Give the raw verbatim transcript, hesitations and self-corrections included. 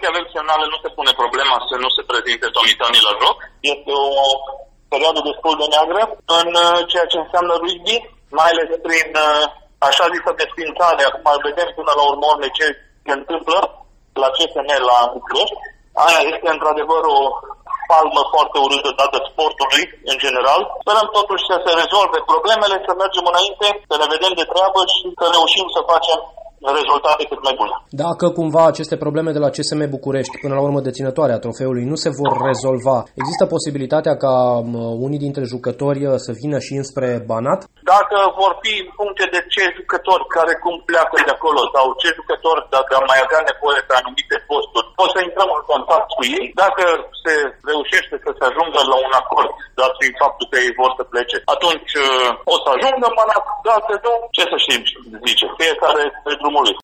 că avem semnale, nu se pune problema să nu se prezinte tomitanii la joc. Este o perioadă destul de neagră în ceea ce înseamnă rugby, mai ales prin așa zisă desfințare. Acum vedem până la urmă ce se întâmplă la C S M la București. Aia este într-adevăr o palmă foarte urâtă dată sportului în general. Sperăm totuși să se rezolve problemele, să mergem înainte, să ne vedem de treabă și să reușim să facem rezultate cât mai bune. Dacă cumva aceste probleme de la C S M București, până la urmă deținătoarea trofeului, nu se vor rezolva, există posibilitatea ca unii dintre jucători să vină și înspre Banat? Dacă vor fi în funcție de ce jucători care cum pleacă de acolo sau ce jucători, dacă am mai avea nevoie pe anumite posturi, o să intrăm în contact cu ei. Dacă se reușește să se ajungă la un acord, dat fiind faptul că ei vor să plece, atunci o să ajungă Banat, dacă nu, ce să știm zice, fiecare pe drumul lui.